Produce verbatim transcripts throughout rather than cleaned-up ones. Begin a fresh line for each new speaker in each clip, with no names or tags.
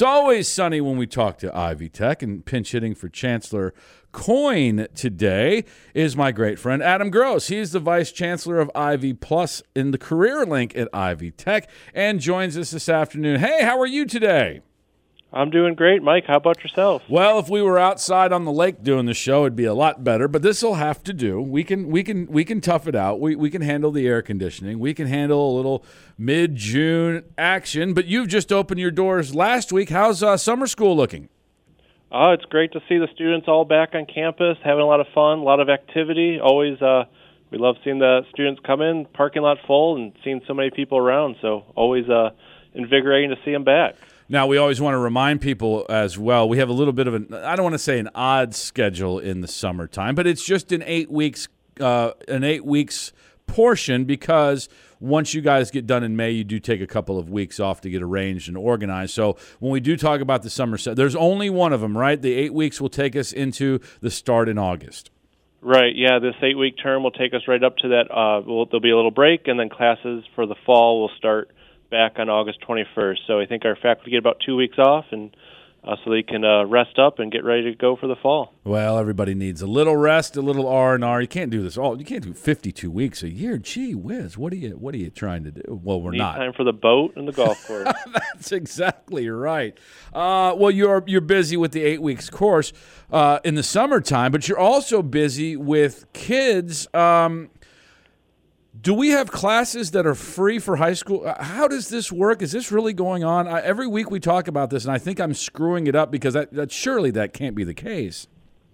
It's always sunny when we talk to Ivy Tech, and pinch hitting for Chancellor Coyne today is my great friend Adam Gross. He's the Vice Chancellor of Ivy Plus in the Career Link at Ivy Tech and joins us this afternoon. Hey, how are you today?
I'm doing great, Mike. How about yourself?
Well, if we were outside on the lake doing the show, it'd be a lot better. But this will have to do. We can, we can, we can tough it out. We we can handle the air conditioning. We can handle a little mid-June action. But you've just opened your doors last week. How's uh, summer school looking?
Oh, it's great to see the students all back on campus, having a lot of fun, a lot of activity. Always, uh, we love seeing the students come in, parking lot full, and seeing so many people around. So always uh, invigorating to see them back.
Now, we always want to remind people as well, we have a little bit of an, I don't want to say an odd schedule in the summertime, but it's just an eight weeks, uh, an eight weeks portion because once you guys get done in May, you do take a couple of weeks off to get arranged and organized. So when we do talk about the summer set, there's only one of them, right? The eight weeks will take us into the start in August.
Right, yeah, this eight-week term will take us right up to that. Uh, we'll, there'll be a little break, and then classes for the fall will start back on August twenty-first. So I think our faculty get about two weeks off, and uh, so they can uh, rest up and get ready to go for the fall.
Well, everybody needs a little rest, a little R and R. You can't do this all. You can't do fifty-two weeks a year. Gee whiz, what are you what are you trying to do? Well, we're
Need
not.
time for the boat and the golf course.
That's exactly right. Uh, well, you're you're busy with the eight weeks course uh, in the summertime, but you're also busy with kids. Um, Do we have classes that are free for high school? How does this work? Is this really going on? I, every week we talk about this, and I think I'm screwing it up because that, that surely that can't be the case.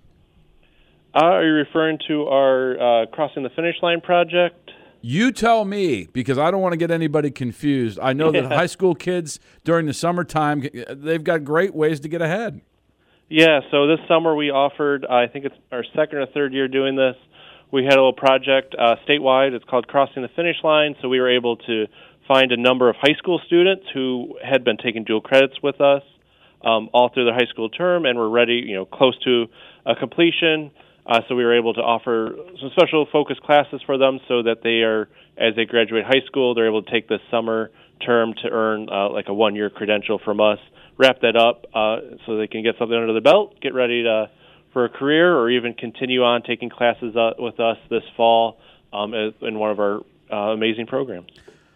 Uh, are you referring to our uh, Crossing the Finish Line project?
You tell me, because I don't want to get anybody confused. I know
yeah.
that high school kids during the summertime, they've got great ways to get ahead.
Yeah, so this summer we offered, I think it's our second or third year doing this, we had a little project uh, statewide. It's called Crossing the Finish Line. So we were able to find a number of high school students who had been taking dual credits with us um, all through their high school term and were ready, you know, close to a completion. Uh, so we were able to offer some special focus classes for them so that they are, as they graduate high school, they're able to take this summer term to earn uh, like a one-year credential from us, wrap that up uh, so they can get something under the belt, get ready to for a career, or even continue on taking classes uh, with us this fall um, in one of our uh, amazing programs.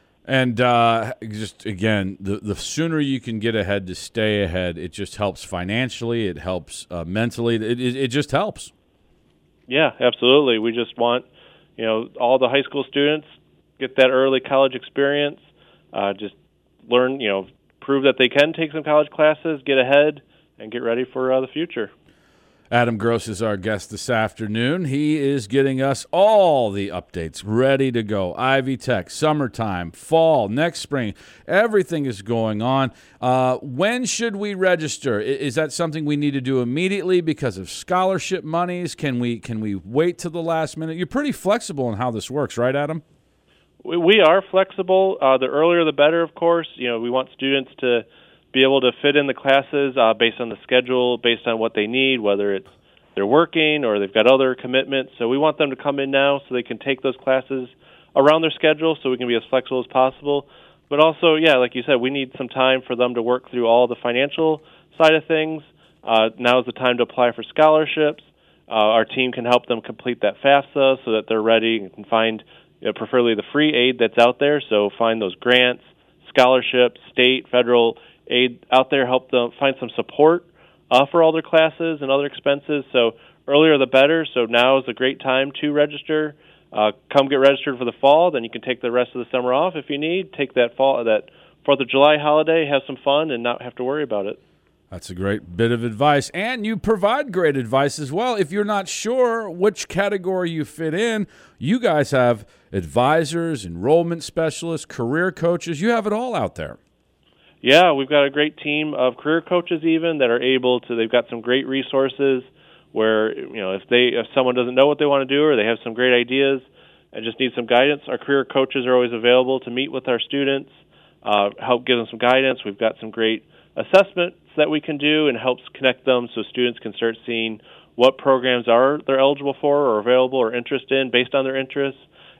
And uh, just, again, the, the sooner you can get ahead to stay ahead, it just helps financially, it helps uh, mentally, it, it, it just helps.
Yeah, absolutely. We just want, you know, all the high school students get that early college experience, uh, just learn, you know, prove that they can take some college classes, get ahead, and get ready for uh, the future.
Adam Gross is our guest this afternoon. He is getting us all the updates ready to go. Ivy Tech, summertime, fall, next spring, everything is going on. Uh, when should we register? Is that something we need to do immediately because of scholarship monies? Can we can we wait till the last minute? You're pretty flexible in how this works, right, Adam?
We, we are flexible. Uh, the earlier the better, of course. You know, we want students to be able to fit in the classes uh, based on the schedule, based on what they need, whether it's they're working or they've got other commitments. So we want them to come in now so they can take those classes around their schedule so we can be as flexible as possible. But also, yeah, like you said, we need some time for them to work through all the financial side of things. Uh, now is the time to apply for scholarships. Uh, our team can help them complete that FAFSA so that they're ready and can find, you know, preferably the free aid that's out there. So find those grants, scholarships, state, federal aid out there, help them find some support uh, for all their classes and other expenses. So earlier the better. So now is a great time to register. Uh, come get registered for the fall. Then you can take the rest of the summer off if you need. Take that fall, that Fourth of July holiday, have some fun, and not have to worry about it.
That's a great bit of advice. And you provide great advice as well. If you're not sure which category you fit in, you guys have advisors, enrollment specialists, career coaches. You have it all out there.
Yeah, we've got a great team of career coaches even that are able to, they've got some great resources where, you know, if they if someone doesn't know what they want to do or they have some great ideas and just need some guidance, our career coaches are always available to meet with our students, uh, help give them some guidance. We've got some great assessments that we can do and helps connect them so students can start seeing what programs are they're eligible for or available or interested in based on their interests,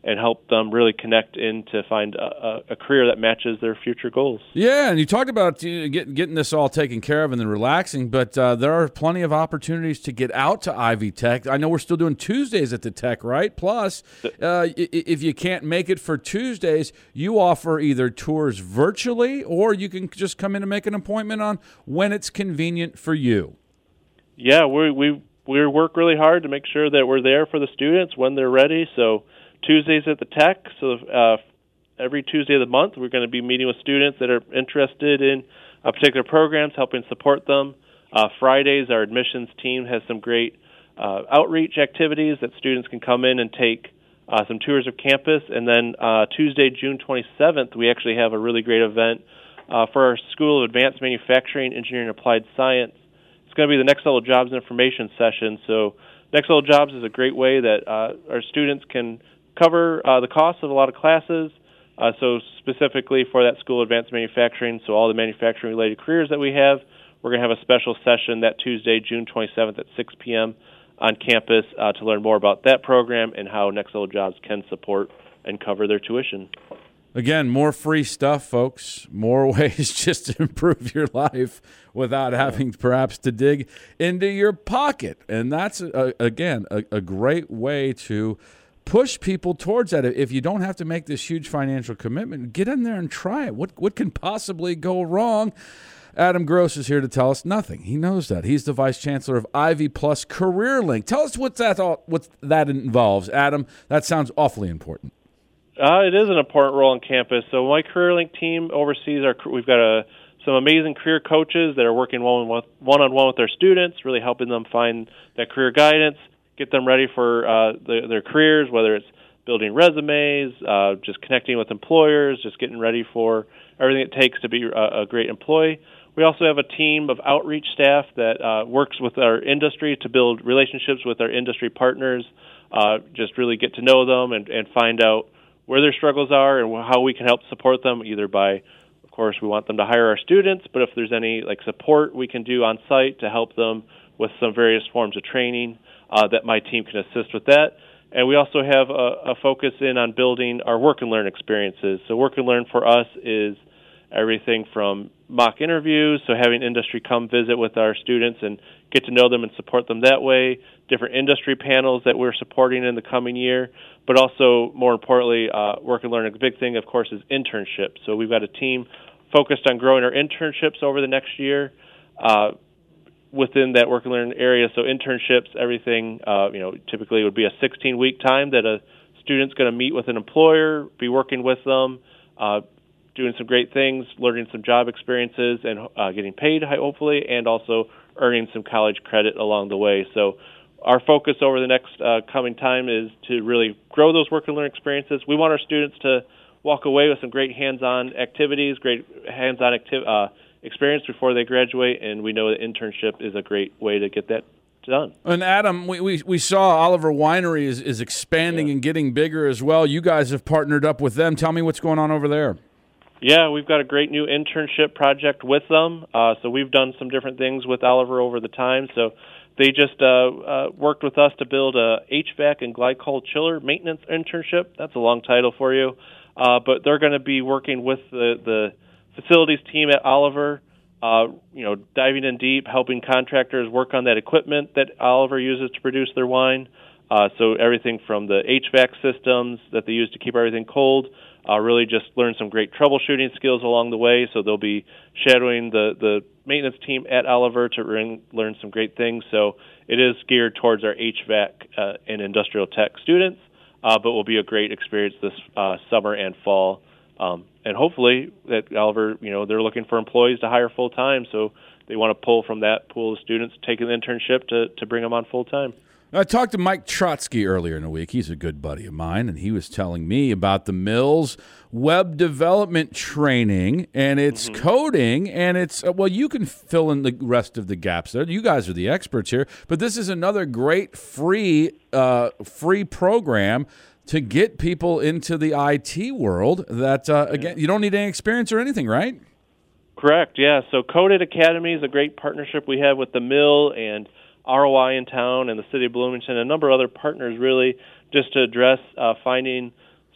and help them really connect in to find a, a career that matches their future goals.
Yeah, and you talked about you know, get, getting this all taken care of and then relaxing, but uh, there are plenty of opportunities to get out to Ivy Tech. I know we're still doing Tuesdays at the Tech, right? Plus, uh, if you can't make it for Tuesdays, you offer either tours virtually or you can just come in and make an appointment on when it's convenient for you.
Yeah, we we we work really hard to make sure that we're there for the students when they're ready. So Tuesdays at the Tech, so uh, every Tuesday of the month, we're going to be meeting with students that are interested in uh, particular programs, helping support them. Uh, Fridays, our admissions team has some great uh, outreach activities that students can come in and take uh, some tours of campus. And then uh, Tuesday, June twenty-seventh, we actually have a really great event uh, for our School of Advanced Manufacturing, Engineering, and Applied Science. It's going to be the Next Level Jobs information session. So Next Level Jobs is a great way that uh, our students can cover uh, the cost of a lot of classes, uh, so specifically for that School of Advanced Manufacturing, so all the manufacturing-related careers that we have, we're going to have a special session that Tuesday, June twenty-seventh at six p.m. on campus uh, to learn more about that program and how Next Level Jobs can support and cover their tuition.
Again, more free stuff, folks. More ways just to improve your life without having perhaps to dig into your pocket. And that's, uh, again, a, a great way to push people towards that. If you don't have to make this huge financial commitment, get in there and try it. What what can possibly go wrong? Adam Gross is here to tell us nothing. He knows that. He's the Vice Chancellor of Ivy Plus Career Link. Tell us what that, all, what that involves, Adam. That sounds awfully important.
Uh, it is an important role on campus. So my CareerLink team oversees our. We've got a, some amazing career coaches that are working one one on one with their students, really helping them find that career guidance, get them ready for uh, the, their careers, whether it's building resumes, uh, just connecting with employers, just getting ready for everything it takes to be a, a great employee. We also have a team of outreach staff that uh, works with our industry to build relationships with our industry partners, uh, just really get to know them and, and find out where their struggles are and how we can help support them, either by, of course, we want them to hire our students, but if there's any like support we can do on site to help them with some various forms of training, uh, that my team can assist with that. And we also have a, a focus in on building our work and learn experiences. So work and learn for us is everything from mock interviews, so having industry come visit with our students and get to know them and support them that way, different industry panels that we're supporting in the coming year, but also, more importantly, uh, work and learn, a big thing, of course, is internships. So we've got a team focused on growing our internships over the next year uh, within that work and learn area. So internships, everything, uh, you know, typically it would be a sixteen-week time that a student's going to meet with an employer, be working with them, uh, doing some great things, learning some job experiences, and uh, getting paid, hopefully, and also earning some college credit along the way. So our focus over the next uh, coming time is to really grow those work and learn experiences. We want our students to walk away with some great hands-on activities, great hands-on acti- uh, experience before they graduate, and we know that internship is a great way to get that done.
And Adam, we, we, we saw Oliver Winery is, is expanding yeah. and getting bigger as well. You guys have partnered up with them. Tell me what's going on over there.
Yeah, we've got a great new internship project with them. Uh, so we've done some different things with Oliver over the time. So they just uh, uh, worked with us to build a H V A C and glycol chiller maintenance internship. That's a long title for you. Uh, but they're going to be working with the, the facilities team at Oliver, uh, you know, diving in deep, helping contractors work on that equipment that Oliver uses to produce their wine. Uh, so everything from the H V A C systems that they use to keep everything cold, uh, really just learn some great troubleshooting skills along the way. So they'll be shadowing the, the maintenance team at Oliver to learn, learn some great things. So it is geared towards our H V A C uh, and industrial tech students, uh, but will be a great experience this uh, summer and fall. Um, and hopefully that Oliver, you know, they're looking for employees to hire full time. So they want to pull from that pool of students taking the internship to, to bring them on full time.
I talked to Mike Trotsky earlier in the week. He's a good buddy of mine, and he was telling me about the Mills web development training, and it's mm-hmm. coding, and it's, well, you can fill in the rest of the gaps there. You guys are the experts here, but this is another great free, uh, free program to get people into the I T world that, uh, again, you don't need any experience or anything, right?
Correct, yeah. So Coded Academy is a great partnership we have with the Mill and R O I in town and the city of Bloomington, and a number of other partners, really, just to address uh, finding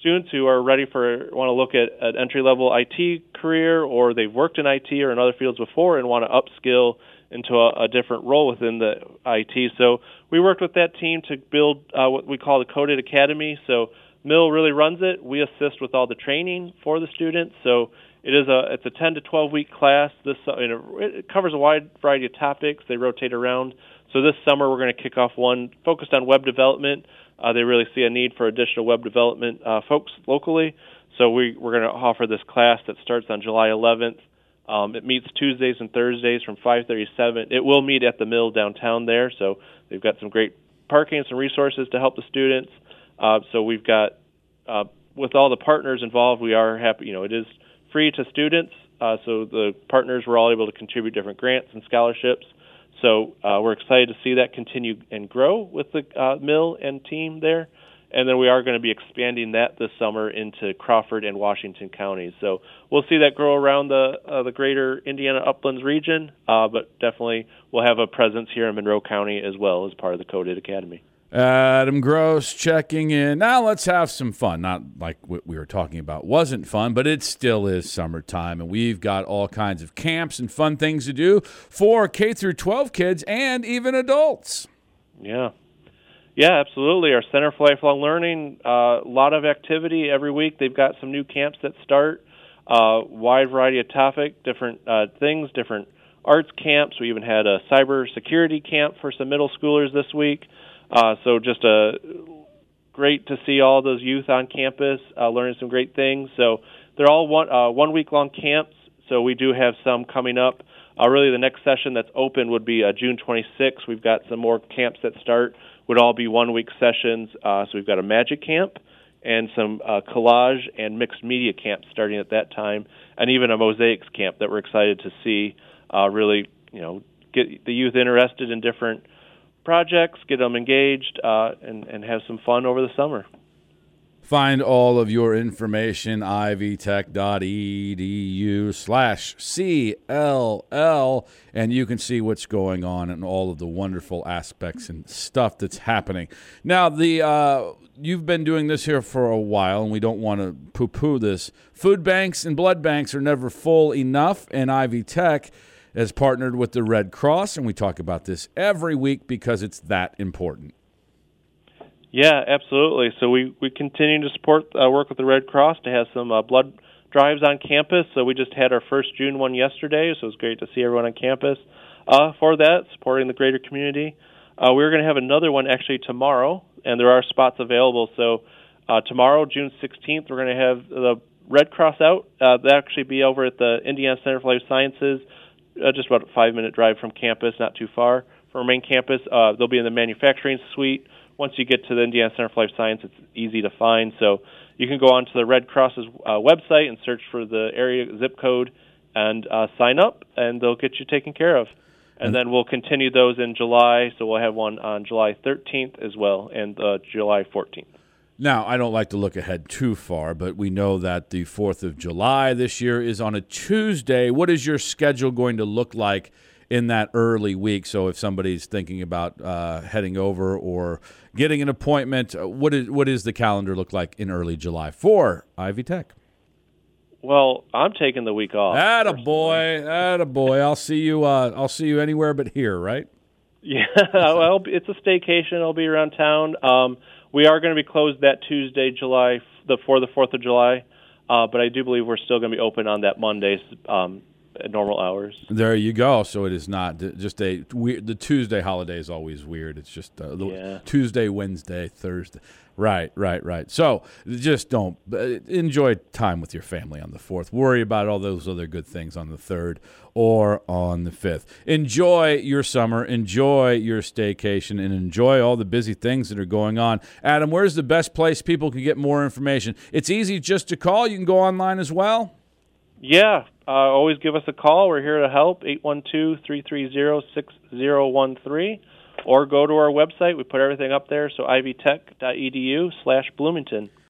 students who are ready for want to look at an entry-level I T career, or they've worked in I T or in other fields before and want to upskill into a, a different role within the I T. So we worked with that team to build uh, what we call the Coded Academy. So Mill really runs it. We assist with all the training for the students. So it is a it's a ten to twelve week class. This uh, you know, it covers a wide variety of topics. They rotate around. So this summer we're going to kick off one focused on web development. Uh, they really see a need for additional web development uh, folks locally. So we, we're going to offer this class that starts on July eleventh. Um, it meets Tuesdays and Thursdays from five thirty to seven. It will meet at the Mill downtown there. So they've got some great parking and some resources to help the students. Uh, so we've got, uh, with all the partners involved, we are happy. You know, it is free to students. Uh, so the partners were all able to contribute different grants and scholarships. So uh, we're excited to see that continue and grow with the uh, Mill and team there. And then we are going to be expanding that this summer into Crawford and Washington counties. So we'll see that grow around the uh, the greater Indiana Uplands region, uh, but definitely we'll have a presence here in Monroe County as well as part of the Coded Academy.
Adam Gross checking in. Now let's have some fun. Not like what we were talking about wasn't fun, but it still is summertime, and we've got all kinds of camps and fun things to do for K through twelve kids and even adults.
Yeah. Yeah, absolutely. Our Center for Lifelong Learning, a uh, lot of activity every week. They've got some new camps that start, uh, wide variety of topic, different uh, things, different arts camps. We even had a cyber security camp for some middle schoolers this week. Uh, so just a great to see all those youth on campus uh, learning some great things. So they're all one uh, one week long camps. So we do have some coming up. Uh, really, the next session that's open would be uh, June twenty-sixth. We've got some more camps that start. Would all be one week sessions. Uh, so we've got a magic camp and some uh, collage and mixed media camps starting at that time, and even a mosaics camp that we're excited to see. Uh, really, you know, get the youth interested in different projects, get them engaged, uh, and, and have some fun over the summer.
Find all of your information, ivtech.edu slash CLL, and you can see what's going on and all of the wonderful aspects and stuff that's happening. Now, the uh, you've been doing this here for a while, and we don't want to poo-poo this. Food banks and blood banks are never full enough, and Ivy Tech has partnered with the Red Cross, and we talk about this every week because it's that important.
Yeah, absolutely. So we, we continue to support uh, work with the Red Cross to have some uh, blood drives on campus. So we just had our first June one yesterday, so it was great to see everyone on campus uh, for that, supporting the greater community. Uh, we're going to have another one actually tomorrow, and there are spots available. So uh, tomorrow, June sixteenth, we're going to have the Red Cross out. Uh, they'll actually be over at the Indiana Center for Life Sciences, uh, just about a five-minute drive from campus, not too far from our main campus. Uh, they'll be in the manufacturing suite. Once you get to the Indiana Center for Life Science, it's easy to find. So you can go onto the Red Cross's uh, website and search for the area zip code and uh, sign up, and they'll get you taken care of. And then we'll continue those in July, so we'll have one on July thirteenth as well, and uh, July fourteenth.
Now, I don't like to look ahead too far, but we know that the fourth of July this year is on a Tuesday. What is your schedule going to look like in that early week? So if somebody's thinking about uh, heading over or getting an appointment, what is what is the calendar look like in early July for Ivy Tech?
Well, I'm taking the week off.
Attaboy, attaboy. I'll see you. Uh, I'll see you anywhere but here, right?
Yeah, well, it's a staycation. I'll be around town. Um, we are going to be closed that Tuesday, July the for the Fourth of July, uh, but I do believe we're still going to be open on that Monday. Um, At normal hours.
There you go. So it is not just a weird. The Tuesday holiday is always weird. It's just uh, the
yeah.
Tuesday, Wednesday, Thursday. Right, right, right. So just don't uh, enjoy time with your family on the fourth. Worry about all those other good things on the third or on the fifth. Enjoy your summer. Enjoy your staycation, and enjoy all the busy things that are going on. Adam, where's the best place people can get more information? It's easy just to call. You can go online as well.
Yeah, uh, always give us a call. We're here to help, eight one two, three three zero, six zero one three, or go to our website. We put everything up there, so ivytech.edu slash Bloomington.